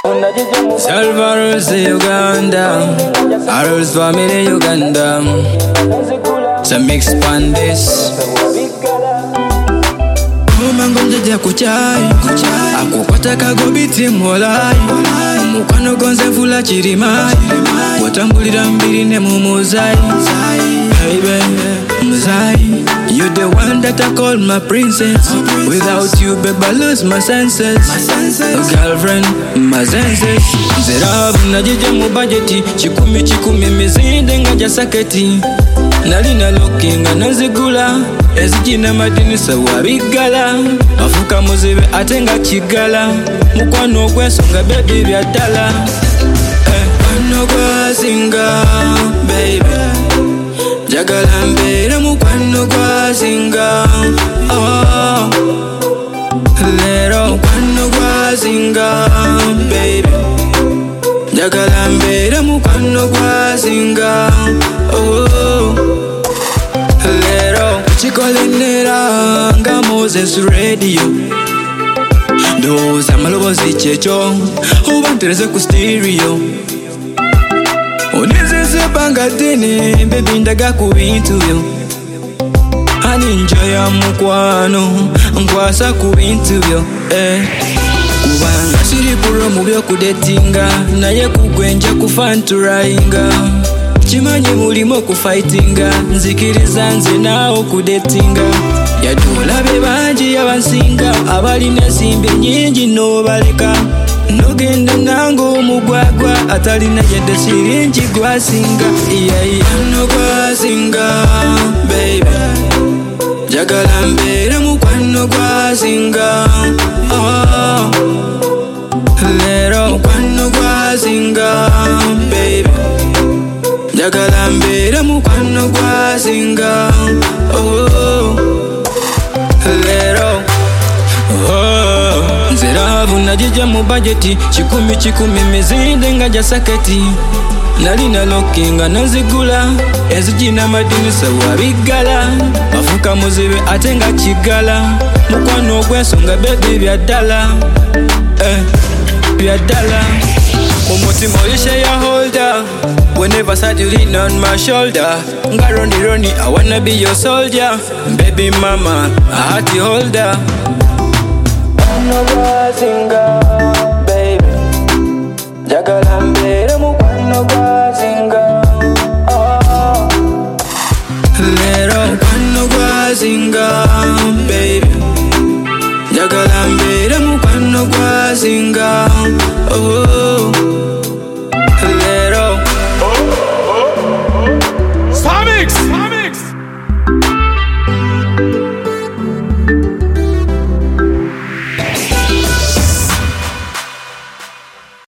Salvaros Uganda, Arrows family Uganda. So mix pan this. Mango mjaja kuchai akupata kagobiti molai mukwano gonze fula chirimai watambulira mbiri ne mumuzai baby muzai. You the one that I call my princess. Without you babe I lose my senses. Girlfriend my senses. Zeravu najija mu budgeti chikumi mizinde ngaja saketi. Nalina lookinga nazigula ezijina madini sawa bigala afuka muzibe atenga chigala mukwano ogwensonga baby byadala mukwano gwazinga baby jagala mbere mukwano gwazinga lero mukwano gwazinga baby jagala mbere mukwano gwazinga lero chikolenera nga Moses radio ndoza malobozi checho ubantereze ku stereo onezeze bangatene baby ndaga ku bintu yo ani enjoy mukwano nkwasa ku bintu yo kubanga siri puro mu byo kudetinga naye kugwenja kufanturainga chimanyi mulimo kufightinga nzikiriza nze nawo kudetinga yadola be banji yabansinga abalina simbe nyingi nobaleka nogenda nango mugwagwa atalina yedde siringi gwasinga no gwasinga baby jagala mbere mukwano gwasinga lero mukwano gwasinga baby jagala mbere mukwano gwasinga lero nzeravu najija mu budgeti chikumi mizinde ngaja saketi. Nalina lookinga nazigula ezijina madini sawa bigala afuka muzibe atenga chigala mukwano ogwensonga baby byadala byadala. Umutima ulisha ya holder whenever start you lean on my shoulder. Nga Ronnie, I wanna be your soldier. Baby mama, a hearty holder. Mukwano gwazinga, baby jagala mbere mukwano gwazinga lero mukwano gwazinga baby jagala mbere mukwano gwazinga